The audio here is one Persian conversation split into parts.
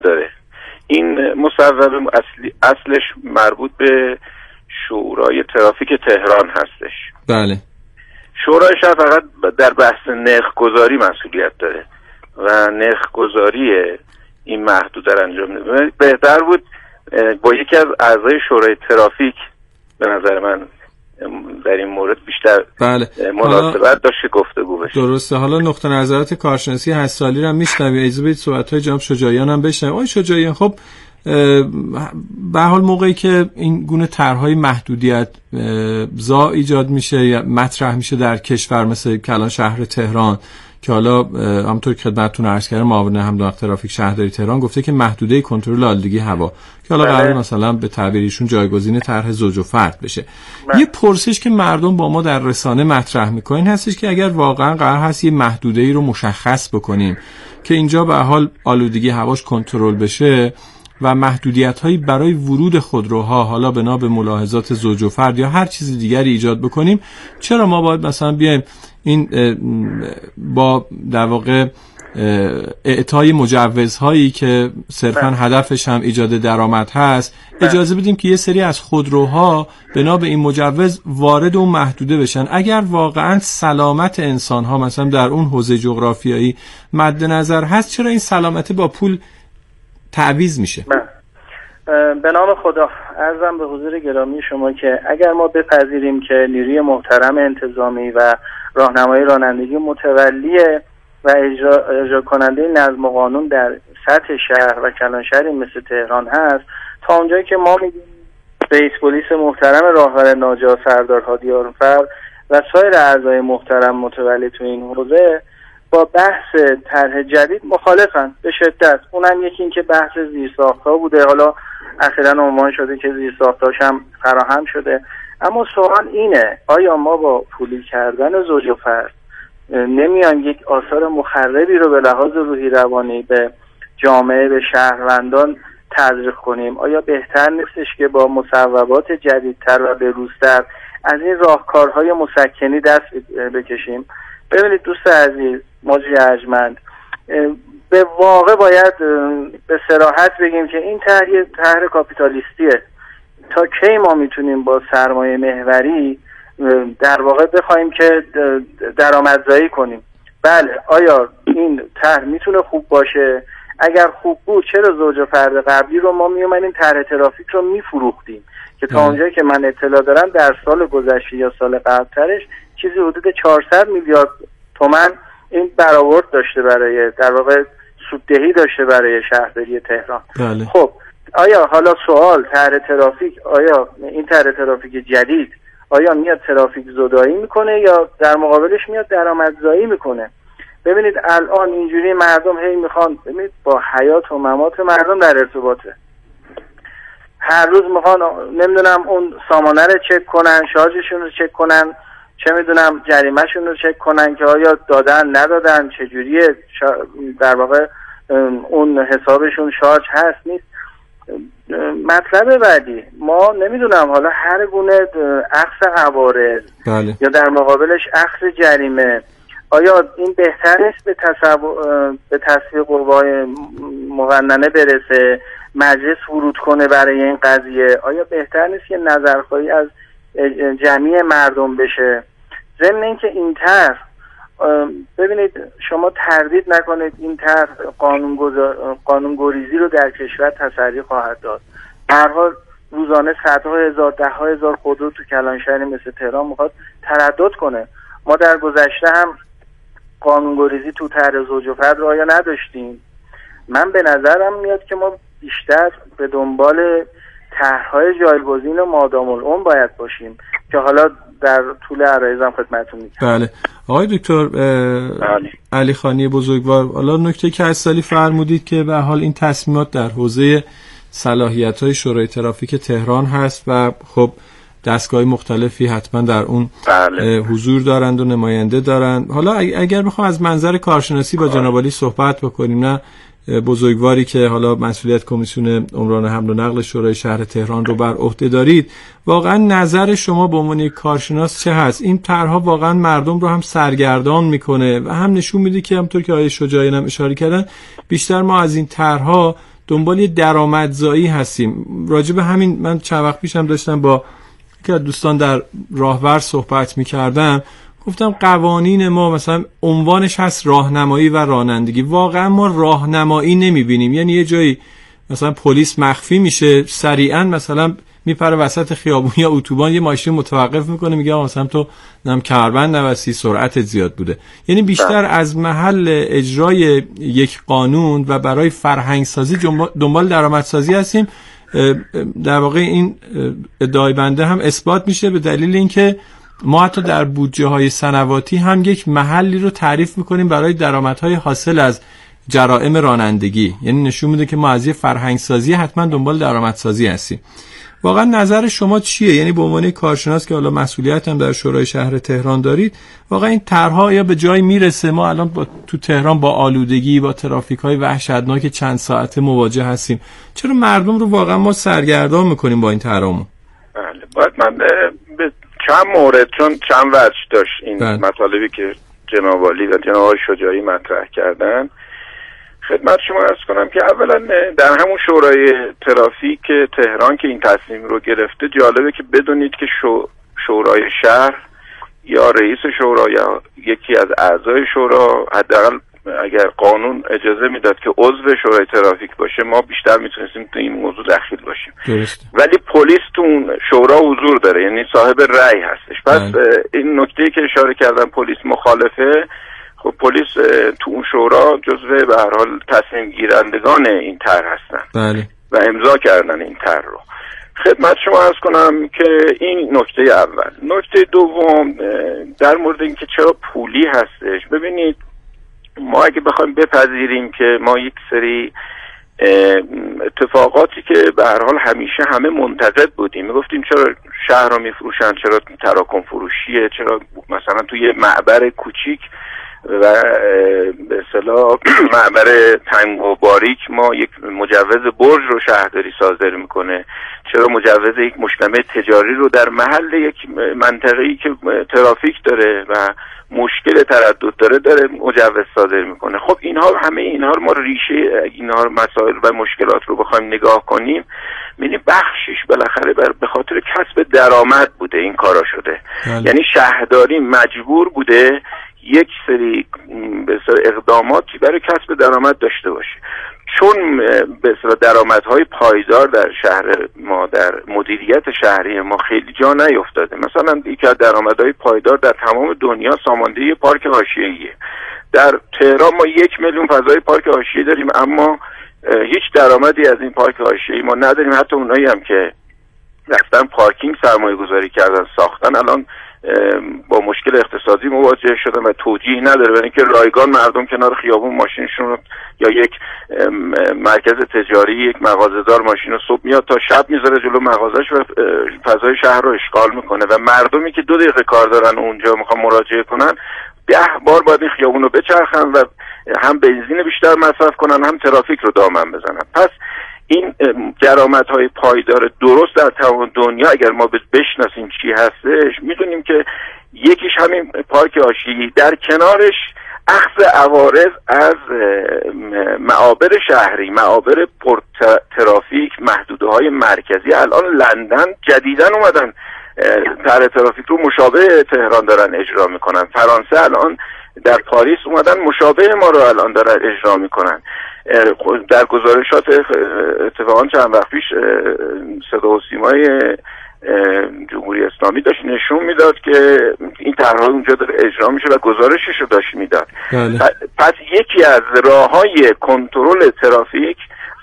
داره. این مصوبه اصلش مربوط به شورای ترافیک تهران هستش. بله. شورای شهر فقط در بحث نرخ‌گذاری مسئولیت داره و نرخ‌گذاری این محدوده رو انجام نمیده. بهتر بود با یکی از اعضای شورای ترافیک به نظر من در این مورد بیشتر بله. مناسبت داشت گفتگو بشه. درسته. حالا نقطه نظرات کارشناسی هستالی رو هم میشنویم. اجازه بدید صحبت‌های جناب شجاعیان هم بشنویم. آقای شجاعیان، خب به حال موقعی که این گونه طرح‌های محدودیت ایجاد میشه یا مطرح میشه در کشور مثل کلان شهر تهران که حالا همونطور که خدمتتون عرض کردم معاون حمل و نقل ترافیک شهرداری تهران گفته که محدوده کنترل آلودگی هوا که حالا قرار مثلا به تعبیر ایشون جایگزین طرح زوج و فرد بشه. یه پرسش که مردم با ما در رسانه مطرح میکنین هستش که اگر واقعا قرار هست یه محدوده‌ای رو مشخص بکنیم که اینجا به حال آلودگی هواش کنترل بشه و محدودیت‌هایی برای ورود خودروها حالا بنا به ملاحظات زوج و فرد یا هر چیز دیگری ایجاد بکنیم، چرا ما باید مثلا بیایم این با در واقع اعطای مجوزهایی که صرفاً هدفش هم ایجاد درآمد هست اجازه بدیم که یه سری از خودروها بنا به این مجوز وارد اون محدوده بشن؟ اگر واقعاً سلامت انسان‌ها مثلا در اون حوزه جغرافیایی مد نظر هست، چرا این سلامت با پول تعویض میشه؟ به نام خدا عرضم به حضور گرامی شما که اگر ما بپذیریم که نیروی محترم انتظامی و راهنمای رانندگی متولی و اجرا کننده نظم و قانون در سطح شهر و کلان شهری مثل تهران هست، تا اونجایی که ما میگیم رئیس پلیس محترم راهور ناجا سردار هادی آرونفر و سایر اعضای محترم متولی تو این حوزه با بحث طرح جدید مخالفن به شدت. اونم یکی این که بحث زیرساخت‌ها بوده، حالا اخیراً عنوان شده که زیرساخت‌هاش هم فراهم شده. اما سوال اینه آیا ما با پولی کردن زوج و فرد نمیان یک آثار مخربی رو به لحاظ روحی روانی به جامعه، به شهروندان تزریق کنیم؟ آیا بهتر نیستش که با مصوبات جدیدتر و بروزتر از این راهکارهای مسکنی دست بکشیم؟ ببینید دوست عزیز، ماجرای ارجمند، به واقع باید به صراحت بگیم که این طرح کاپیتالیستیه. تا کی ما میتونیم با سرمایه محوری در واقع بخوایم که درآمدزایی کنیم؟ بله، آیا این طرح میتونه خوب باشه؟ اگر خوب بود چرا زوج و فرد قبلی رو ما میومدیم طرح ترافیک رو میفروختیم که تا اونجایی که من اطلاع دارم در سال گذشته یا سال قبلترش چیزی حدود 400 میلیارد تومان این برآورد داشته برای در واقع سوددهی داشته برای شهرداری تهران. بله. خب آیا حالا سوال طرح ترافیک، آیا این طرح ترافیک جدید آیا میاد ترافیک زدایی میکنه یا در مقابلش میاد درآمدزایی میکنه؟ ببینید الان اینجوری مردم هی میخوان، ببینید با حیات و ممات مردم در ارتباطه. هر روز میخوان نمیدونم اون سامانه رو چک کنن، شارژشون رو چک کنن، چه میدونم جریمهشون رو چک کنن که آیا دادن ندادن، چجوریه در واقع اون حسابشون شارژ هست نیست. مطلب بعدی ما نمیدونم حالا هر گونه اخذ عوارض یا در مقابلش اخذ جریمه، آیا این بهتر است به تصویب قوای مقننه برسه، مجلس ورود کنه برای این قضیه؟ آیا بهتر نیست که نظرخواهی از جمعی مردم بشه؟ ضمن اینکه این طرح، ببینید شما تردید نکنید، این طرح قانونگریزی رو در کشور تسری خواهد داد. به هر حال روزانه صدها هزار، ده‌ها هزار خودرو تو کلان شهری مثل تهران میخواد تردد کنه. ما در گذشته هم قانونگریزی تو طرح زوج و فرد رعایت نداشتیم. من به نظرم میاد که ما بیشتر به دنبال طرح‌های جایگزین و مادام العمر باید باشیم که حالا در طول عرایزم خدمتتون میگم. بله. آقای دکتر علی خانی بزرگوار، حالا نکته که از سالی فرمودید که به حال این تصمیمات در حوزه صلاحیت‌های شورای ترافیک تهران هست و خب دستگاه مختلفی حتما در اون حضور دارند و نماینده دارند. حالا اگر بخوام از منظر کارشناسی با جناب عالی صحبت بکنیم، نه بزرگواری که حالا مسئولیت کمیسیون عمران حمل و نقل شورای شهر تهران رو بر عهده دارید، واقعا نظر شما به عنوان یک کارشناس چه هست؟ این طرح‌ها واقعا مردم رو هم سرگردان میکنه و هم نشون میده که همونطور که آقای شجاعیان هم اشاره کردن بیشتر ما از این طرح‌ها دنبال یه درآمدزایی هستیم. راجع به همین من چند وقت پیشم داشتم با که دوستان در راهور صحبت می‌کردم، گفتم قوانین ما مثلا عنوانش هست راهنمایی و رانندگی، واقعا ما راهنمایی نمی‌بینیم. یعنی یه جایی مثلا پلیس مخفی میشه، سریعا مثلا میپره وسط خیابون یا اتوبان، یه ماشین متوقف میکنه، میگه مثلا تو کمربند نبستی، سرعتت زیاد بوده. یعنی بیشتر از محل اجرای یک قانون و برای فرهنگ سازی دنبال درآمدسازی هستیم. در واقع این ادعای بنده هم اثبات میشه به دلیل اینکه ما حتی در بودجه های سنواتی هم یک محلی رو تعریف میکنیم برای درآمدهای حاصل از جرائم رانندگی. یعنی نشون میده که ما از یه فرهنگ سازی حتما دنبال درآمدسازی هستیم. واقعا نظر شما چیه؟ یعنی به عنوان کارشناس که حالا مسئولیت هم در شورای شهر تهران دارید، واقعا این طرح‌ها یا به جای میرسه؟ ما الان تو تهران با آلودگی، با ترافیک‌های وحشتناک چند ساعته مواجه هستیم. چرا مردم رو واقعا ما سرگردان میکنیم با این طرحمون؟ بله، باید من به چند مورد، چون چند وجه داشت این مطالبی که جناب عالی و جناب شجاعی مطرح کردن، خدمت شما عرض کنم که اولا در همون شورای ترافیک تهران که این تصمیم رو گرفته، جالبه که بدونید که شورای شهر یا رئیس شورا یا یکی از اعضای شورا، حداقل اگر قانون اجازه میداد که عضو شورای ترافیک باشه، ما بیشتر میتونستیم تو این موضوع دخیل باشیم. درسته. ولی پلیس تو اون شورا حضور داره، یعنی صاحب رأی هستش. پس این نکته که اشاره کردم پلیس مخالفه، خب پلیس تو اون شورا جزو به هر حال تصمیم گیرندگان این طرح هستن. بله. و امضا کردن این طرح رو. خدمت شما عرض کنم که این نکته اول. نکته دوم در مورد اینکه چرا پولی هستش، ببینید ما اگه بخوایم بپذیریم که ما یک سری اتفاقاتی که به هر حال همیشه همه منتقد بودیم، میگفتیم چرا شهر رو میفروشن، چرا تراکم فروشیه، چرا مثلا توی معبر کوچیک و به اصطلاح معبر تنگ و باریک ما یک مجوز برج رو شهرداری صادر میکنه، چرا مجوز یک مجتمع تجاری رو در محل یک منطقه‌ای که ترافیک داره و مشکل تردد داره مجوز صادر میکنه. خب همه اینها رو ما ریشه اینها مسائل و مشکلات رو بخوایم نگاه کنیم، می‌بینیم بخشش بالاخره به خاطر کسب درآمد بوده این کارا شده. یعنی شهرداری مجبور بوده یک سری به اصطلاح اقداماتی برای کسب درآمد داشته باشه، چون به اصطلاح درآمدهای پایدار در شهر ما، در مدیریت شهری ما خیلی جا نیفتاده. مثلا یکی از درآمدهای پایدار در تمام دنیا ساماندهی پارک حاشیه‌ایه. در تهران ما 1 میلیون فضای پارک حاشیه‌ای داریم، اما هیچ درآمدی از این پارک حاشیه‌ای ما نداریم. حتی اونایی هم که رفتن پارکینگ سرمایه گذاری کردن ساختن، الان با مشکل اقتصادی مواجه شدن و توجیه نداره، برای اینکه رایگان مردم کنار خیابون ماشینشون رو، یا یک مرکز تجاری، یک مغازه‌دار ماشین رو صبح میاد تا شب میذاره جلو مغازه‌اش و فضای شهر رو اشغال میکنه و مردمی که 2 دقیقه کار دارن اونجا میخوان مراجعه کنن 10 بار باید این خیابون رو بچرخن و هم بنزین بیشتر مصرف کنن هم ترافیک رو دامن بزنن. پس این درآمدهای پایدار درست در تمام دنیا اگر ما بشناسیم چی هستش، میدونیم که یکیش همین پارک حاشیه‌ای، در کنارش اخذ عوارض از معابر شهری، معابر پر ترافیک، محدوده‌های مرکزی. الان لندن جدیداً اومدن طرح ترافیک رو مشابه تهران دارن اجرا میکنن. فرانسه الان در پاریس اومدن مشابه ما رو الان دارن اجرا میکنن. در گزارشات اتفاقا چند وقت پیش صدا و سیمای جمهوری اسلامی داشت نشون میداد که این طرح‌ها اونجا داره اجرا میشه و گزارشش رو داشت میداد. پس یکی از راه‌های کنترل ترافیک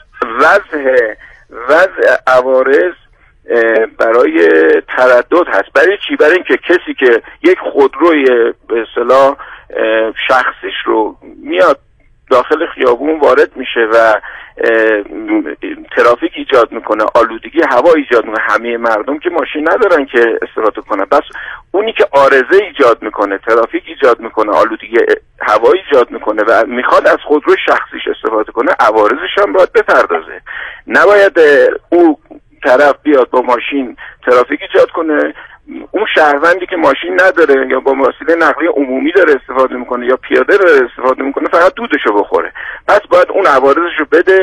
وضع عوارض برای تردد هست. برای چی؟ برای اینکه کسی که یک خودروی به اصطلاح شخصیش رو میاد داخل خیابون وارد میشه و ترافیک ایجاد میکنه، آلودگی هوا ایجاد میکنه، همه مردم که ماشین ندارن که استفاده کنه، بس اونی که عارضه ایجاد میکنه، ترافیک ایجاد میکنه، آلودگی هوا ایجاد میکنه و میخواد از خودرو شخصیش استفاده کنه، عوارضش هم باید بپردازه. نباید او طرف بیاد با ماشین ترافیک ایجاد کنه، اون شهروندی که ماشین نداره یا با وسیله نقلیه عمومی داره استفاده میکنه یا پیاده داره استفاده میکنه فقط دودشو بخوره. پس باید اون عوارضشو بده،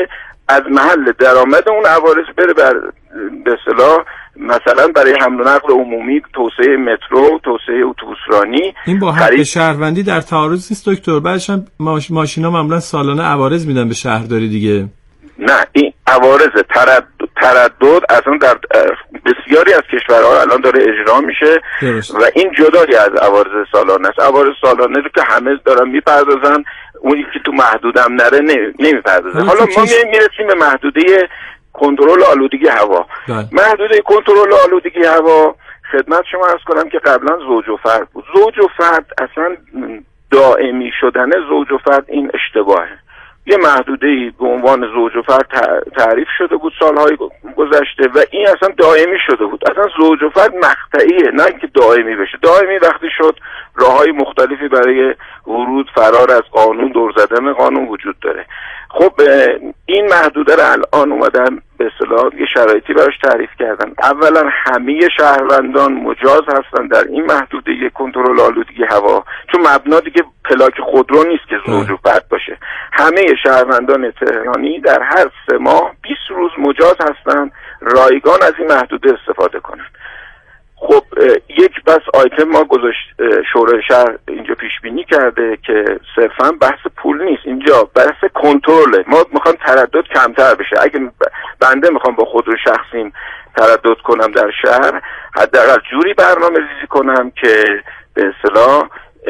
از محل درآمد اون عوارض بره به اصطلاح مثلا برای حمل و نقل عمومی، توسعه مترو، توسعه اتوبوسرانی. این با حق شهروندی در تعارض نیست دکتر؟ بعدش هم ماشینا معمولا سالانه عوارض میدن به شهرداری دیگه. نه، این عوارض تردد اصلا در بسیاری از کشورها الان داره اجرا میشه و این جدایی از عوارض سالانه است. عوارض سالانه رو که همه دارن میپردازن، اونی که تو محدودم نره نمیپردازه. حالا ما میرسیم به محدوده کنترل آلودگی هوا. محدوده کنترل آلودگی هوا خدمت شما عرض کنم که قبلا زوج و فرد بود. زوج و فرد اصلا دائمی شدن زوج و فرد این اشتباهه. یه محدوده‌ای به عنوان زوج و فرد تعریف شده بود سالهای گذشته و این اصلا دائمی شده بود. اصلا زوج و فرد مقطعیه، نه اینکه دائمی بشه. دائمی وقتی شد راههای مختلفی برای ورود فرار از قانون، دور زدن قانون وجود داره. خب این محدوده رو الان اومدن به اصطلاح یه شرایطی براش تعریف کردن. اولا همه شهروندان مجاز هستن در این محدوده کنترل آلودگی هوا، چون مبنا دیگه پلاک خودرو نیست که زوج و فرد باشه. همه شهروندان تهرانی در هر 3 ماه 20 روز مجاز هستن رایگان از این محدوده استفاده کنن. خب یک بس آیتم ما شورای شهر اینجا پیش بینی کرده که صرفا بحث پول نیست، اینجا بحث کنترله. ما میخوام تردد کمتر بشه. اگه بنده میخوام با خودرو شخصیم تردد کنم در شهر، حداقل جوری برنامه‌ریزی کنم که به اصطلاح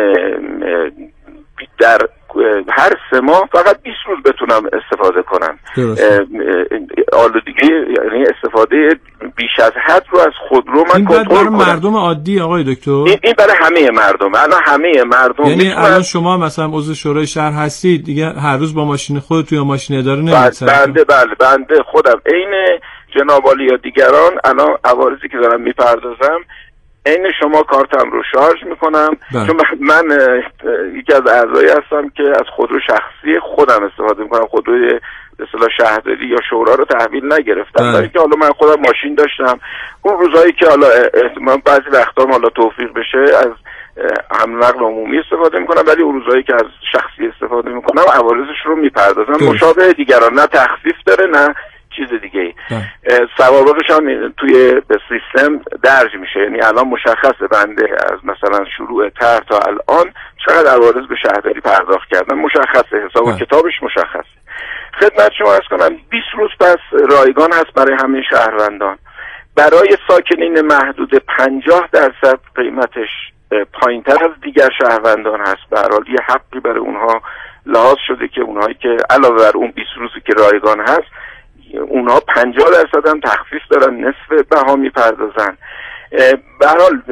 در هر 3 ماه فقط 20 روز بتونم استفاده کنم. آلودگی یعنی استفاده بیش از حد رو از خودرو من کنترل کنم. این برای مردم عادی آقای دکتر؟ این برای همه مردم. الان همه مردم، یعنی الان شما مثلا عضو شورای شهر هستید دیگه، هر روز با ماشین خودت یا ماشین اداره نمی‌رید؟ بنده خودم عین جناب عالی یا دیگران الان عوارضی که دارم میپردازم عین شما کارتم رو شارژ میکنم. چون من یکی از اعضایی هستم که از خودرو شخصی خودم استفاده میکنم. خودروی به اصطلاح شهرداری یا شورا رو تحویل نگرفتم، برای که حالا من خودم ماشین داشتم. اون روزایی که حالا احتمال بعضی وقتا حالا توفیق بشه از حمل و نقل عمومی استفاده میکنم، ولی اون روزایی که از شخصی استفاده میکنم عوارضش رو میپردازم. مشابه دیگران، نه تخفیف داره نه چیز دیگه ای. سوابقش هم توی سیستم درج میشه. یعنی الان مشخصه بنده از مثلا شروع طرح تا الان چقدر عوارض به شهرداری پرداخت کردن، مشخصه، حساب و کتابش مشخصه. خدمت شما عرض کنم 20 روز پس رایگان هست برای همه شهروندان. برای ساکنین محدود 50% قیمتش پایینتر از دیگر شهروندان هست. به هر حال یه حقی برای اونها لحاظ شده که اونهایی که علاوه بر اون 20 روزی که رایگان هست، اونها 50% هم تخفیف دارن، نصف بها میپردازن. به هر حال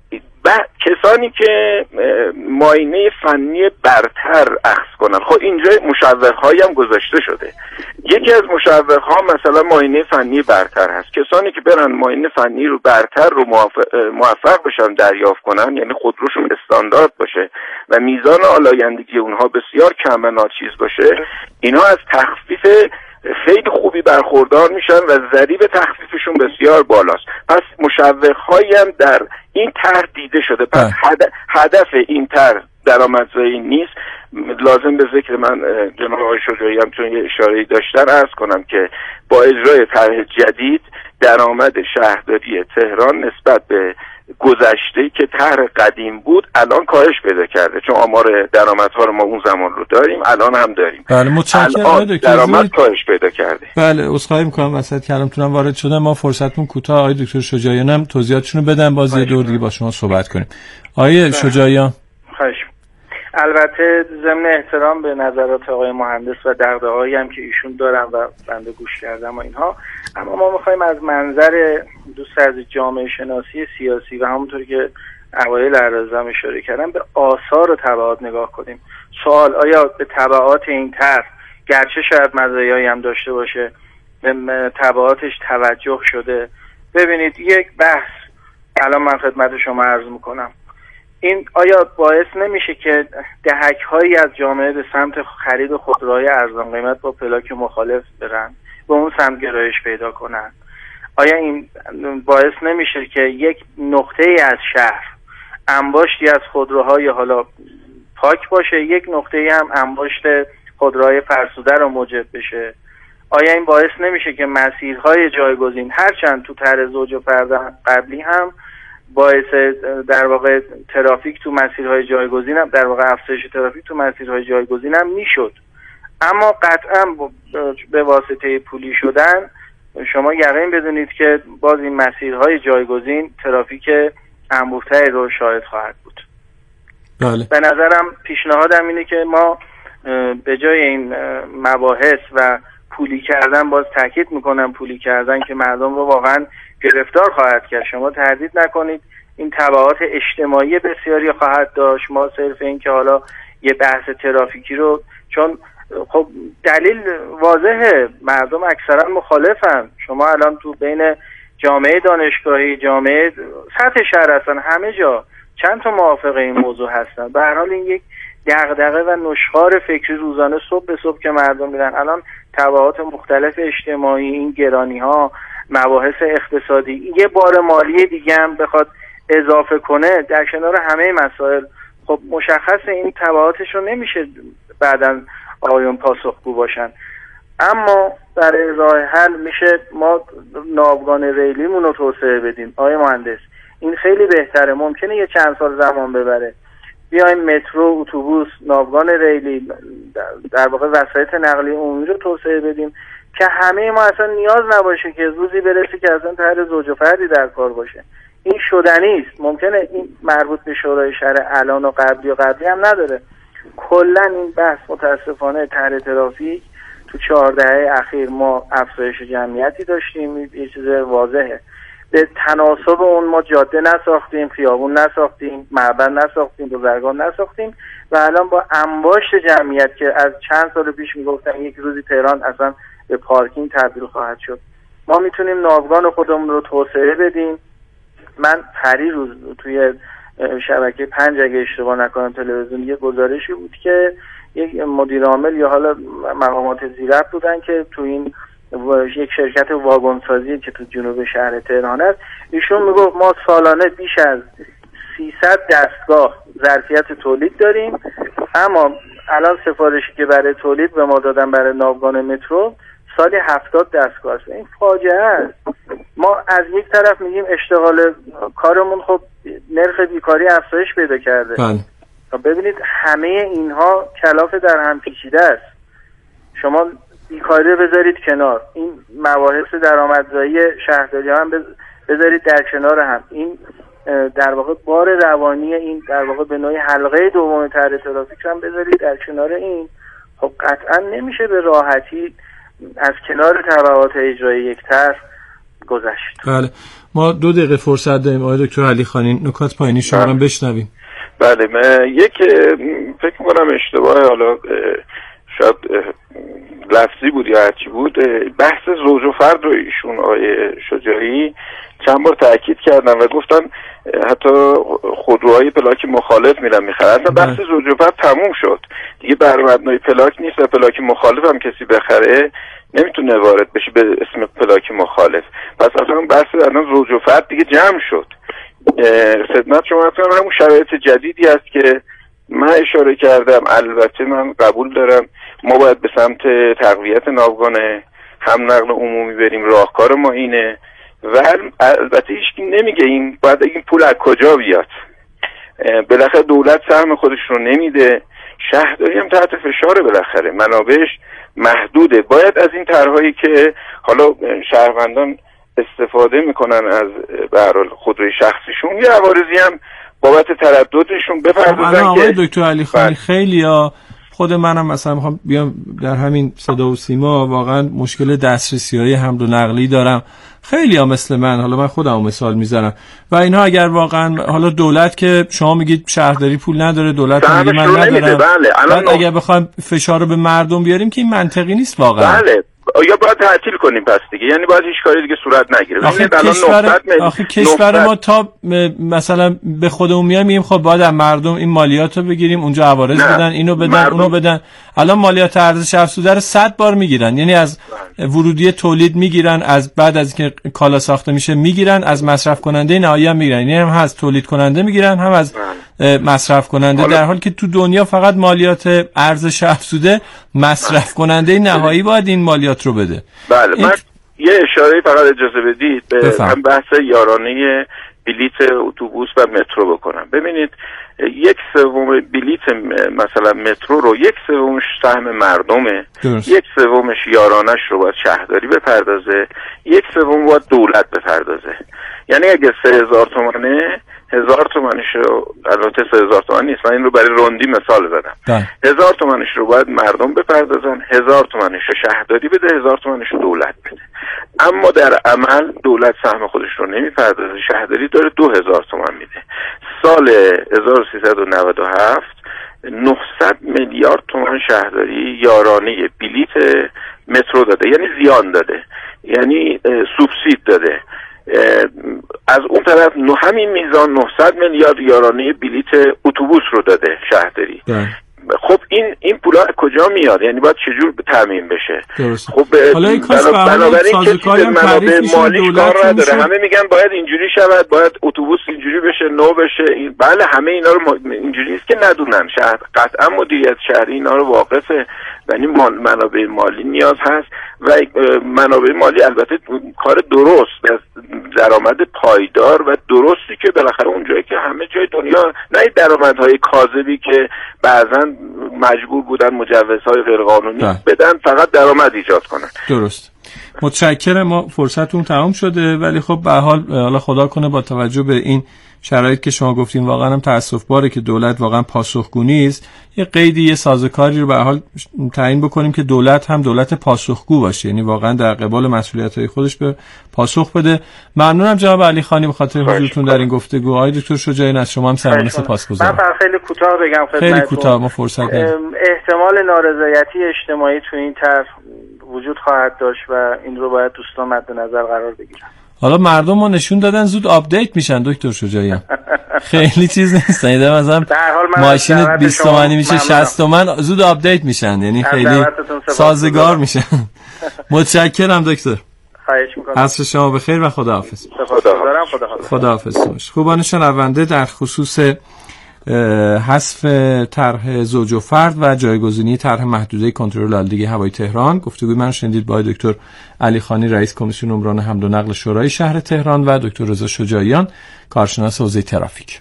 کسانی که معاینه فنی برتر اخذ کنن، خب اینجا مشوق‌هایی هم گذاشته شده. یکی از مشوق‌ها مثلا معاینه فنی برتر هست. کسانی که برن معاینه فنی رو برتر رو موفق بشن دریافت کنن، یعنی خودروشون استاندارد باشه و میزان آلایندگی اونها بسیار کم و ناچیز باشه، اینا از تخفیف خیلی خوبی برخوردار میشن و ضریب تخفیفشون بسیار بالاست. پس مشوق‌هایی هم در این طرح دیده شده. پس هدف این طرح درآمدزایی نیست. لازم به ذکر من جناب آقای شجاعی هم چون یه اشاره‌ای داشتن عرض کنم که با اجرای طرح جدید درآمد شهرداری تهران نسبت به گذشته که طرح قدیم بود الان کاهش پیدا کرده، چون آمار درآمدها رو ما اون زمان رو داریم، الان هم داریم. بله متشکرم دکتر. درآمد کاهش پیدا کرده. بله عذرخواهی می‌کنم وسط کلامتونم وارد شدم. ما فرصتمون کوتاه. آقای دکتر شجاعیان هم توضیحاتشون رو بدن، باز یه دور دیگه با شما صحبت کنیم. آقای شجاعیان، خواهش. البته ضمن احترام به نظرات آقای مهندس و دغدغه‌هایی هم که ایشون دارن و بنده گوش کردم و اینها، اما ما می‌خوایم از منظر دوست از جامعه شناسی سیاسی و همونطوری که اوایل عرضم اشاره کردم به آثار و تبعات نگاه کنیم. سوال آیا به تبعات این طرح گرچه شاید مزایایی هم داشته باشه به تبعاتش توجه شده؟ ببینید یک بحث الان من خدمت شما عرض میکنم، این آیا باعث نمیشه که دهک‌هایی از جامعه به سمت خرید خودروهای ارزان قیمت با پلاک مخالف برن، به اون سمت گرایش پیدا کنن؟ آیا این باعث نمیشه که یک نقطه‌ای از شهر انباشتی از خودروهای حالا پاک باشه، یک نقطه‌ای هم انباشت خودروهای فرسوده رو موجب بشه؟ آیا این باعث نمیشه که مسیرهای جایگزین هرچند تو طرح زوج و فرد قبلی هم باعث در واقع ترافیک تو مسیرهای جایگزین هم، در واقع افزایش ترافیک تو مسیرهای جایگزین هم میشد، اما قطعا به واسطه پولی شدن شما یقین بدونید که باز این مسیرهای جایگزین ترافیک انبوه‌تری رو شاهد خواهد بود. بله. به نظرم پیشنهادم اینه که ما به جای این مباحث و پولی کردن، باز تاکید میکنم پولی کردن که مردم رو واقعا گرفتار خواهد کرد. شما تردید نکنید این تبعات اجتماعی بسیاری خواهد داشت. ما صرف این که حالا یه بحث ترافیکی رو، چون خب دلیل واضحه، مردم اکثرا مخالفن. شما الان تو بین جامعه دانشگاهی، جامعه سطح شهر هستن، همه جا چند تا موافق این موضوع هستن. به هر حال این یک دغدغه و نشخوار فکری روزانه صبح به صبح که مردم میرن. الان تبعات مختلف اجتماعی، این گرانی ها، مباحث اقتصادی، یه بار مالی دیگه هم بخواد اضافه کنه در کنار همه مسائل، خب مشخص این تبعاتش رو نمیشه بعداً آقایون پاسخگو باشن. اما برای راه حل میشه ما ناوگان ریلیمون رو توسعه بدیم. آقای مهندس، این خیلی بهتره. ممکنه یه چند سال زمان ببره. بیایم مترو، اتوبوس، ناوگان ریلی، در واقع وسایط نقلیه عمومی رو توسعه بدیم که همه ما اصلا نیاز نباشه که روزی برسه که اصلا طرح زوج و فردی در کار باشه. این شدنی است. ممکنه این مربوط به شورای شهر الان و قبلی هم نداره. کلا این بحث متاسفانه طرح ترافیک تو 4 دهه اخیر ما افزایش جمعیتی داشتیم. یه چیز واضحه. به تناسب اون ما جاده نساختیم، خیابون نساختیم، معبر نساختیم، بازرگان نساختیم و الان با انباشت جمعیت که از چند سال پیش میگفتن یک روزی تهران اصلا به پارکینگ تبدیل خواهد شد، ما میتونیم ناوگان خودمون رو توسعه بدیم. من پریروز توی شبکه 5 اگه اشتباه نکنم تلویزیون یه گزارشی بود که یک مدیر عامل یا حالا مقامات زیرفت بودن که تو این یک شرکت واگن سازی که تو جنوب شهر تهران است، ایشون میگفت ما سالانه بیش از 300 دستگاه ظرفیت تولید داریم، اما الان سفارشی که برای تولید به ما دادن برای ناوگان مترو سالی 70 دستگاه است. این فاجعه است. ما از یک طرف میگیم اشتغال کارمون خب نرخ بیکاری افزایش پیدا کرده. ببینید همه اینها کلاف در هم پیچیده است. شما بیکاری بذارید کنار، این مباحث درآمدزایی شهرداری هم بذارید در کنار هم، این در واقع بار روانی، این در واقع به نوعی حلقه دوم طرح ترافیک هم بذارید در کنار این، خب قطعا نمیشه به راحتی از کنار تبعات اجرایی یک طرح گذشت. بله، ما 2 دقیقه فرصت داریم. آقای دکتر علیخانی نکات پایانی شما رو بشنویم. بله، یک فکر می‌کنم اشتباه، حالا شاید لفظی بود یا هرچی بود، بحث زوج و فرد رو ایشون آقای شجاعی چند بار تاکید کردن و گفتن حتی خودروهای پلاک مخالف میرن میخرن. اصلا بحث زوج و فرد تموم شد دیگه، بر مبنای پلاک نیست و پلاک مخالف هم کسی بخره نمیتونه وارد بشه به اسم پلاک مخالف. پس اصلا بحث الان زوج و فرد دیگه جمع شد. خدمت شما هستم، همون شرایط جدیدی است که من اشاره کردم. البته من قبول دارم ما باید به سمت تقویت ناوگان هم نقل عمومی بریم، راهکار ما اینه و البته هیچکی نمیگه این باید این پول از کجا بیاد. بالاخره دولت سهم خودش رو نمیده، شهرداری هم تحت فشار، بالاخره منابعش محدوده. باید از این طرحهایی که حالا شهروندان استفاده میکنن از به هر حال خودروی شخصیشون، یه عوارضی هم بابت ترددشون بپردازن. آقای دکتر علیخانی خیلیا، خود منم مثلا میخوام بیام در همین صدا و سیما، واقعا مشکل دسترسی‌های حمل و نقلی دارم. خیلی‌ها مثل من، حالا من خودمو مثال میزنم و اینها اگر واقعا حالا دولت که شما میگید شهرداری پول نداره، دولت میگه من ندارم، بعد اگر بخوایم فشار رو به مردم بیاریم که این منطقی نیست واقعا. بله، یا باید تعطیل کنیم پس دیگه، یعنی باید هیچ کاری دیگه صورت نگیره. آخه کشور ما تا مثلا به خودمون میگیم خب باید از مردم این مالیات رو بگیریم، اونجا عوارض بدن، اینو بدن، اونو بدن. الان مالیات ارزش افزوده رو 100 بار میگیرن، یعنی از ورودی تولید میگیرن، از بعد از که کالا ساخته میشه میگیرن، از مصرف کننده نهایی هم میگیرن، یعنی هم از تولید کننده میگیرن، هم از مصرف کننده، در حالی که تو دنیا فقط مالیات ارزش افزوده مصرف کننده نهایی باید این مالیات رو بده. بله من یه اشاره فقط اجازه بدید به هم بحث یارانه بلیت اتوبوس و مترو بکنم. ببینید 1/3 بلیت مثلا مترو رو 1/3 سهم مردمه، 1/3 یارانش رو باید شهرداری بپردازه، 1/3 باید دولت بپردازه. یعنی اگه 3000 تومانه 1000 تومانش رو، البته 3000 تومان نیست، من این رو برای روندی مثال زدم، 1000 تومانش رو باید مردم بپردازن، 1000 تومانش رو شهرداری بده، 1000 تومانش رو دولت بده. اما در عمل دولت سهم خودش رو نمیپردازه، شهرداری داره 2000 تومان میده. سال 1397 900 میلیارد تومان شهرداری یارانه بلیت مترو داده، یعنی زیان داده، یعنی سوبسید داده. از اون طرف همین میزان 900 میلیارد یارانه بلیت اتوبوس رو داده شهرداری. خب این پولا کجا میاد؟ یعنی باید چجور تامین بشه؟ خب بنابراین کسی منابع مالی کار نداره. همه میگن باید اینجوری شود، باید اتوبوس اینجوری بشه، نو بشه. بله همه اینا رو اینجوری نیست که ندونن. شهر قطعا مدیریت شهری اینا رو واقفه، یعنی منابع مالی نیاز هست و منابع مالی البته کار درست، درآمد پایدار و درستی که بالاخره اونجایی که همه جای دنیا نه درآمدهای کاذبی که بعضن مجبور بودن مجوزهای غیرقانونی بدن فقط درآمد ایجاد کنن. درست. متشکرم. ما فرصتون تمام شده، ولی خب به هر حال حالا خدا کنه با توجه به این شرایط که شما گفتین واقعا هم تأسف باره که دولت واقعا پاسخگو نیست. یه قیدی، یه سازوکاری رو به هر حال تعیین بکنیم که دولت هم دولت پاسخگو باشه، یعنی واقعا در قبال مسئولیت‌های خودش به پاسخ بده. ممنونم جناب علیخانی به خاطر حضورتون در این گفتگو. آقای دکتر شجاعی از شما هم سرمایه سپاسگزارم. من خیلی کوتاه بگم خدمتتون. خیلی کوتاه، ما فرصت نداریم. احتمال نارضایتی اجتماعی تو این طرح وجود خواهد داشت و این رو باید دوستان مد نظر قرار بگیرن. حالا مردم ما نشون دادن زود آپدیت میشن دکتر شجاعی. خیلی چیز نیست. ایده مثلا ماشین 20 تومانی میشه 60 تومن زود آپدیت میشن، یعنی خیلی سازگار میشن. متشکرم دکتر. خواهش می‌کنم. عصر شما بخیر و خداحافظ. خداحافظ. خوبان شنونده، در خصوص حذف طرح زوج و فرد و جایگزینی طرح محدوده کنترل آلودگی هوای تهران گفتگوی من شنیدید با دکتر علیخانی رئیس کمیسیون عمران حمل و نقل شورای شهر تهران و دکتر رضا شجاعیان کارشناس حوزه ترافیک.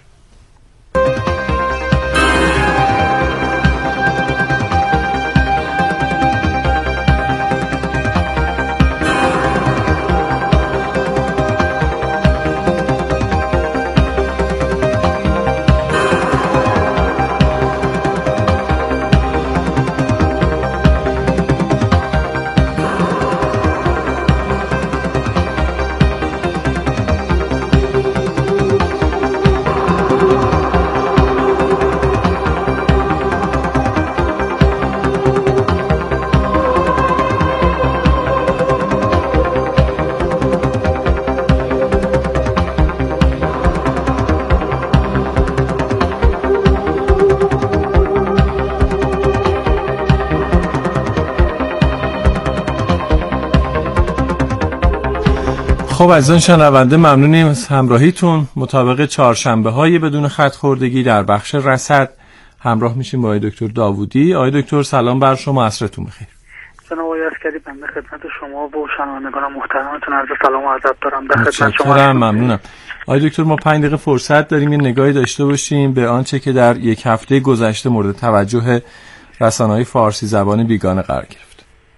خب عزیزان شنونده، ممنونیم از همراهیتون. مطابق چهارشنبه‌های بدون خط خوردگی در بخش رصد همراه میشیم با آقای دکتر داوودی. آقای دکتر سلام بر شما، عصرتون بخیر. جناب آقای عسکری، بنده خدمت شما و شنوندگان محترمتون عرض سلام و ادب دارم. در خدمت شما. ممنونم. آقای دکتر ما 5 دقیقه فرصت داریم یه نگاهی داشته باشیم به آنچه که در یک هفته گذشته مورد توجه رسانه‌های فارسی زبان بیگانه قرار گرفت.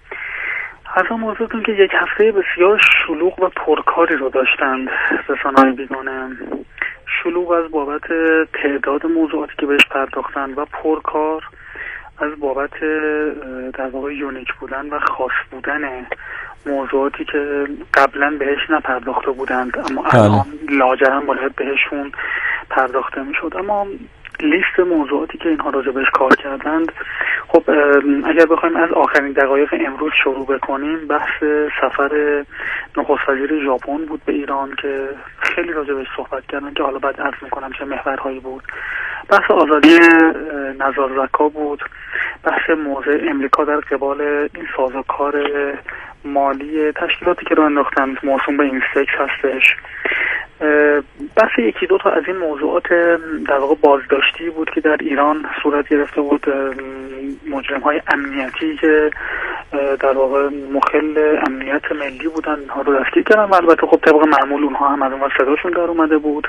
حالا موضوعتون که یک هفته بسیار شلوغ و پرکاری رو داشتند رسانه‌های بیگانه. شلوغ از بابت تعداد موضوعاتی که بهش پرداختن و پرکار از بابت در واقع یونیک بودن و خاص بودن موضوعاتی که قبلا بهش نپرداخته بودند اما الان لاجرم باید بهشون پرداخته میشد. اما لیست موضوعاتی که اینها راجع بهش کار کردند، خب اگر بخوایم از آخرین دقایق امروز شروع بکنیم، بحث سفر نخست وزیر ژاپن بود به ایران که خیلی راجع بهش صحبت کردن که حالا بعد عرض میکنم چه محورهایی بود. بحث آزادی نزار زکا بود، بحث موضع امریکا در قبال این سازوکار مالی تشکیلاتی که رو انداختن موسوم به این سکس هستش، بحث یکی دو تا از این موضوعات در واقع بازداشتی بود که در ایران صورت گرفته بود. مجرم‌های امنیتی که در واقع مخل امنیت ملی بودن اینها رو دستگیر کردن و البته خب طبق معمول اونها هم از اون صداشون در اومده بود.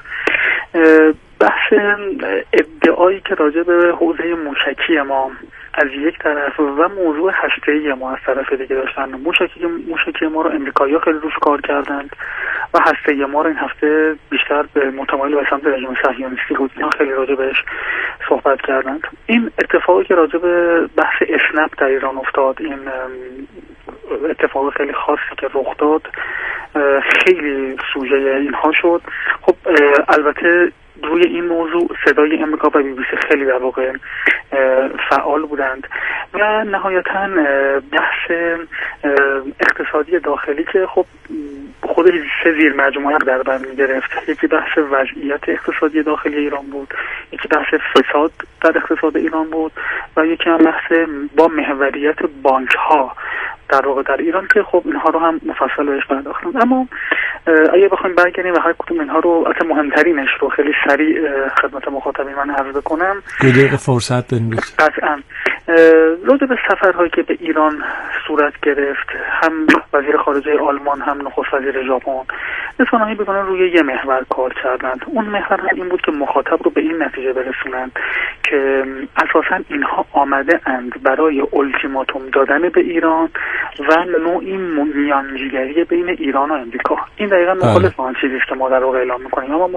بحث ادعایی که راجع به حوزه موشکی ما از یک طرف و موضوع هسته‌ای ما از طرف دیگه داشتن. موشکی ما رو امریکایی‌ها خیلی روش کار کردند و هسته‌ای ما رو این هفته بیشتر به متمایل به سمت رژیم صهیونیستی بود. اینا خیلی راجع بهش صحبت کردند. این اتفاقی که راجع به بحث اسنپ در ایران افتاد، این اتفاق خیلی خاصی که رخ داد، خیلی سوژه اینها شد. خب البته روی این موضوع صدای امریکا و بی بی سی خیلی در واقع فعال بودند و نهایتاً بحث اقتصادی داخلی که خب خودش سه زیر مجموعه در بر می‌گرفت. یکی بحث وضعیت اقتصادی داخلی ایران بود، یکی بحث فساد در اقتصاد ایران بود و یکی هم بحث با محوریت بانک‌ها در واقع در ایران که خب اینها رو هم مفصل بهش پرداختم. اما اگه بخوایم برگردیم و هر کدوم اینها رو اصلا مهمترینش رو خیلی سریع خدمت مخاطبین من عرض بکنم. 2 دقیقه فرصت داریم. قطعاً راجع به سفرهایی که به ایران صورت گرفت، هم وزیر خارجه آلمان هم نخست وزیر ژاپن رسانه‌های بیگانه روی یه محور کار کردند. اون محور این بود که مخاطب رو به این نتیجه برسونند که اساساً اینها آمده اند برای التیماتوم دادن به ایران و نوعی میانجیگری بین ایران و امریکا. این دقیقاً مخالف آن چیزی است که ما در واقع اعلام می‌کنیم. اما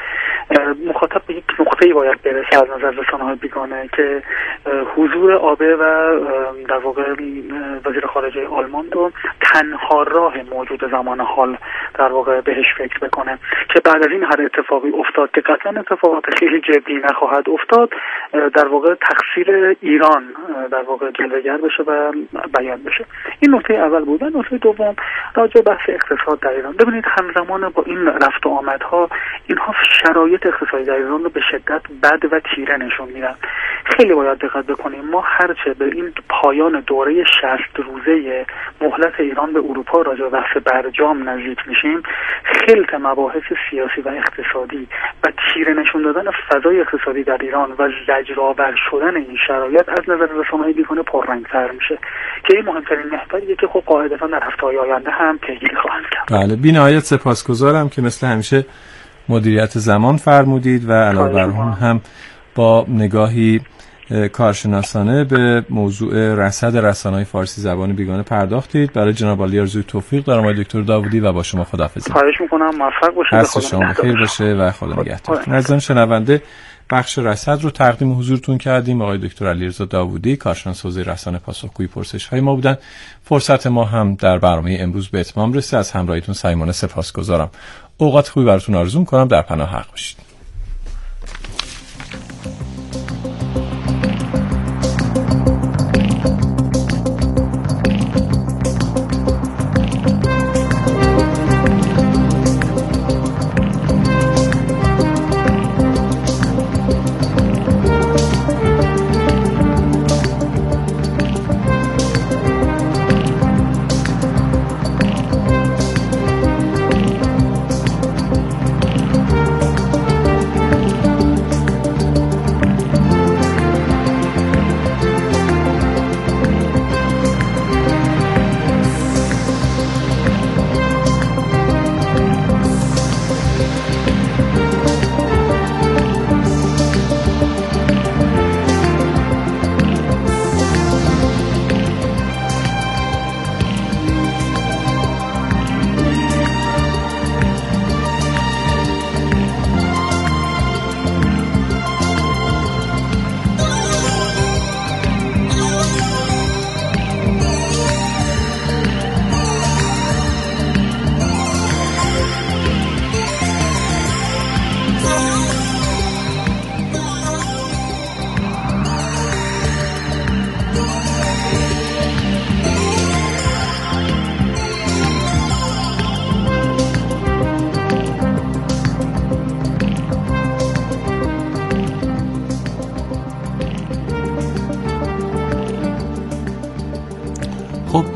مخاطب به یک نقطه‌ای باید برسه از نظر رسانه‌های بیگانه که حضور آبه و در واقع وزیر خارجه آلمان رو تنها راه موجود زمان حال در واقع بهش فکر بکنه که بعد از این هر اتفاقی افتاد که قطعا اتفاقات خیلی جدی نخواهد افتاد، در واقع تقصیر ایران در واقع جلوه‌گر بشه و بیان بشه. این نکته اول بود. نکته دوم راجع به بحث اقتصاد در ایران. ببینید همزمان با این رفت و آمدها اینها شرایط اقتصادی در ایران رو به شدت بد و تیره نشون میدن. خیلی باید دقت بکنیم. ما هرچه به این پایان دوره 60 روزه مهلت ایران به اروپا راجع به بحث برجام نزدیک میشیم، خلط مباحث سیاسی و اقتصادی و تیره نشون دادن فضای اقتصادی در ایران و زجرآور شدن این شرایط از نظر رسانه‌های بیگانه پررنگ‌تر میشه که این مهمترین محوریه که خب قاعدتاً در هفته‌های آینده هم پیگیری خواهند کرد. بله، بی‌نهایت سپاسگزارم که مثل همیشه مدیریت زمان فرمودید و علاوه بر اون هم با نگاهی کارشناسانه به موضوع رصد رسانه‌های فارسی زبان بیگانه پرداختید. برای جناب عالی آرزوی توفیق دارم آقای دکتر داوودی و با شما خداحافظی. خواهش می‌کنم، موفق باشید. خدا شما خیر باشه و خدا نگهدار. عزیزان شنونده، بخش رصد رو تقدیم حضورتون کردیم. آقای دکتر علیرضا داوودی کارشناس حوزه رسانه پاسخگوی پرسش‌های ما بودن. فرصت ما هم در برنامه امروز به اتمام رسید. از همراهیتون صمیمانه سپاسگزارم. اوقات خوبی براتون آرزو می‌کنم. در پناه حق باشید.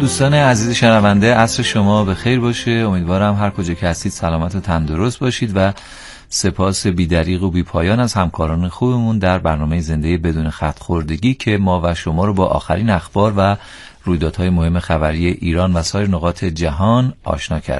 دوستان عزیز شنونده، عصر شما به خیر باشه. امیدوارم هر کجا که هستید سلامت و تندرست باشید و سپاس بی‌دریغ و بی‌پایان از همکاران خوبمون در برنامه زنده بدون خط خوردگی که ما و شما رو با آخرین اخبار و رویدادهای مهم خبری ایران و سایر نقاط جهان آشنا کرد.